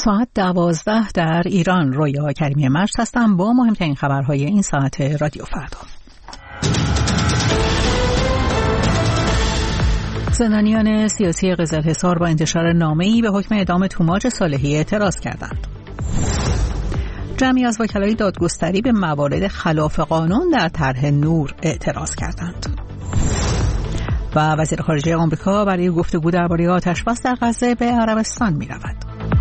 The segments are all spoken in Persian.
ساعت 12 در ایران. رویا کریمی مجد هستم با مهمترین خبرهای این ساعت رادیو فردا. زندانیان سیاسی قزلحصار با انتشار نامه‌ای به حکم اعدام توماج صالحی اعتراض کردند. جمعی از وکلای دادگستری به موارد خلاف قانون در طرح نور اعتراض کردند. و وزیر خارجه آمریکا برای گفتگو درباره آتش‌بس در غزه به عربستان می‌رود.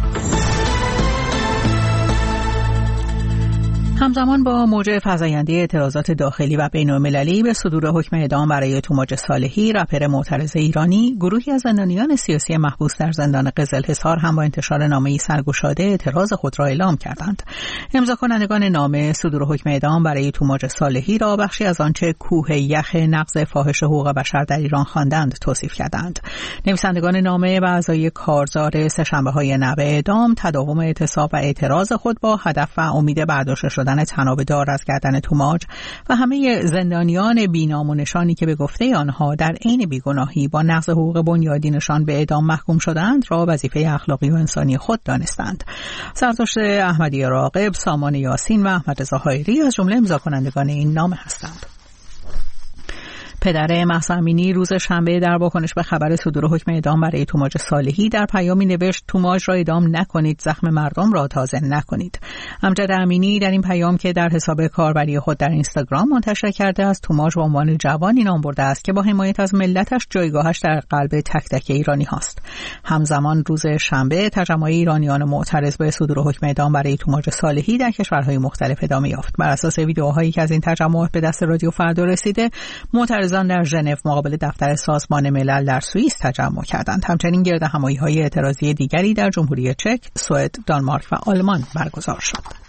همزمان با موج فزاینده اعتراضات داخلی و بین‌المللی به صدور حکم اعدام برای توماج صالحی، رپر معترض ایرانی، گروهی از زندانیان سیاسی محبوس در زندان قزلحصار هم با انتشار نامه‌ای سرگشاده اعتراض خود را اعلام کردند. امضا کنندگان نامه صدور حکم اعدام برای توماج صالحی را بخشی از آنچه کوه یخ نقض فاحش حقوق بشر در ایران خواندند توصیف کردند. نویسندگان نامه و اعضای کارزار سه‌شنبه‌های نو اعدام تداوم اعتصاب و اعتراض خود با هدف و امید برداشته شدن تنابدار از گردن توماج و همه زندانیان بی‌نام و نشانی که به گفته آنها در عین بیگناهی با نقض حقوق بنیادینشان به اعدام محکوم شدند را وظیفه اخلاقی و انسانی خود دانستند. زرتشت احمدی راغب، سامان یاسین و احمد رضا حایری از جمله امضا کنندگان این نامه هستند. پدر مهسا امینی روز شنبه در واکنش به خبر صدور حکم اعدام برای توماج صالحی در پیامی نوشت: توماج را اعدام نکنید، زخم مردم را تازه نکنید. امجد امینی در این پیام که در حساب کاربری خود در اینستاگرام منتشر کرده از توماج به عنوان جوانی نام برده است که با حمایت از ملتش جایگاهش در قلب تک تک ایرانی هاست. همزمان روز شنبه تجمع ایرانیان معترض به صدور حکم اعدام برای توماج صالحی در کشورهای مختلف ادامه یافت. بر اساس ویدیوهایی که از این تجمعات به دست رادیو فردا رسیده، معترضان در ژنو مقابل دفتر سازمان ملل در سوئیس تجمع کردند. همچنین گردهمایی‌های اعتراضی دیگری در جمهوری چک، سوئد، دانمارک و آلمان برگزار شد.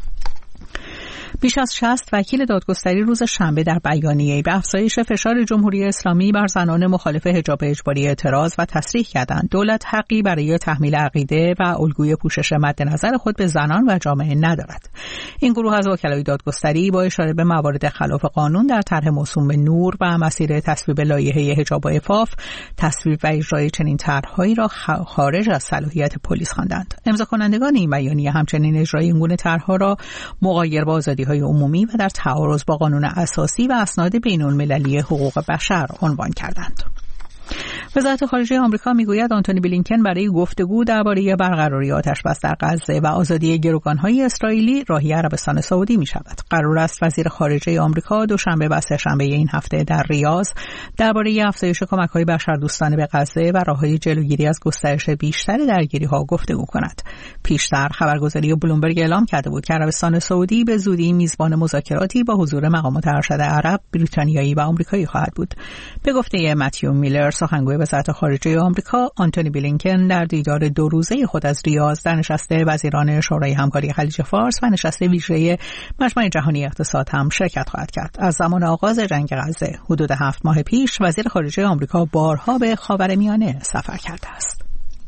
بیش از 60 وکیل دادگستری روز شنبه در بیانیه‌ای به افزایش فشار جمهوری اسلامی بر زنان مخالف حجاب اجباری اعتراض و تصریح کردند دولت حقی برای تحمیل عقیده و الگوی پوشش مد نظر خود به زنان و جامعه ندارد. این گروه از وکلای دادگستری با اشاره به موارد خلاف قانون در طرح موسوم به نور و مسیر تصویب لایحه حجاب و عفاف، تصویب و اجرای چنین طرح‌هایی را خارج از صلاحیت پلیس خواندند. امضا کنندگان این بیانیه همچنین اجرای این گونه طرح‌ها را مغایر با آزادی‌های عمومی و در تعارض با قانون اساسی و اسناد بین‌المللی حقوق بشر عنوان کردند. وزارت خارجه آمریکا میگوید آنتونی بلینکن برای گفتگو درباره برقراری آتش‌بس در غزه و آزادی گروگان‌های اسرائیلی راهی عربستان سعودی می‌شود. قرار است وزیر خارجه آمریکا دوشنبه و سه‌شنبه این هفته در ریاض درباره افزایش کمک‌های بشردوستانه به غزه و راه‌های جلوگیری از گسترش بیشتر درگیری‌ها گفتگو کند. پیشتر خبرگزاری بلومبرگ اعلام کرده بود که عربستان سعودی به زودی میزبان مذاکراتی با حضور مقامات ارشد عرب، بریتانیایی و آمریکایی خواهد بود. به گفته متیو میلر، سخنگوی وزارت خارجه آمریکا، آنتونی بلینکن در دیدار 2 روزه خود از ریاض در نشست وزیران شورای همکاری خلیج فارس و نشست ویژه مجمع جهانی اقتصاد هم شرکت خواهد کرد. از زمان آغاز جنگ غزه حدود 7 ماه پیش وزیر خارجه آمریکا بارها به خاورمیانه سفر کرده است.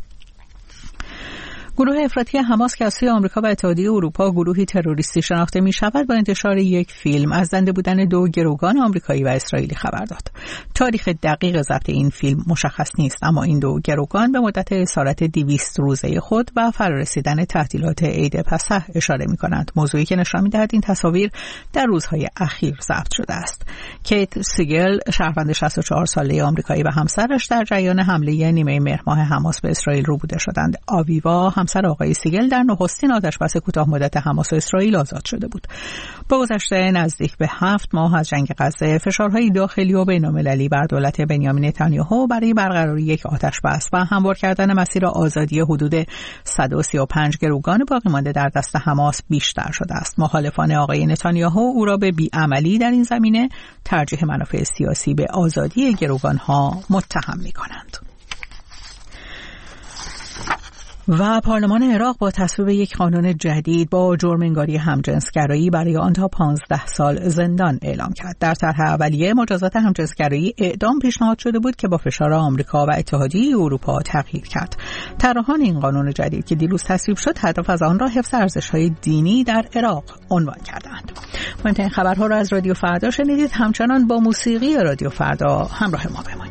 گروه افراطی حماس که از سوی آمریکا و اتحادیه اروپا گروهی تروریستی شناخته می شود با انتشار یک فیلم از زنده بودن 2 گروگان آمریکایی و اسرائیلی خبر داد. تاریخ دقیق ضبط این فیلم مشخص نیست، اما این 2 گروگان به مدت اسارت 200 روزه خود و فرارسیدن تعطیلات عید پسح اشاره می کنند، موضوعی که نشان می دهد این تصاویر در روزهای اخیر ضبط شده است. کیت سیگل، شهروند 64 ساله آمریکایی و همسرش در جریان حمله نیمه مهر ماه حماس به اسرائیل روبوده شدند. آویوا همسر آقای سیگل در نخستین آتش‌بس کوتاه مدت حماس و اسرائیل آزاد شده بود. با گذشته نزدیک به 7 ماه از جنگ غزه، فشارهای داخلی و بین‌المللی بر دولت بنیامین نتانیاهو برای برقراری یک آتش‌بس و هموار کردن مسیر آزادی حدود 135 گروگان باقی مانده در دست حماس بیشتر شده است. مخالفان آقای نتانیاهو او را به بی‌عملی در این زمینه، ترجیح منافع سیاسی به آزادی گروگان‌ها متهم می‌کنند. و پارلمان عراق با تصویب یک قانون جدید با جرم انگاری همجنسگرایی برای آن تا 15 سال زندان اعلام کرد. در طرح اولیه مجازات همجنسگرایی اعدام پیشنهاد شده بود که با فشار آمریکا و اتحادیه اروپا تغییر کرد. طراحان این قانون جدید که دیروز تصویب شد، هدف از آن را حفظ ارزش‌های دینی در عراق عنوان کردند. مهمترین خبرها را از رادیو فردا شنیدید. همچنان با موسیقی رادیو فردا همراه ما بمانید.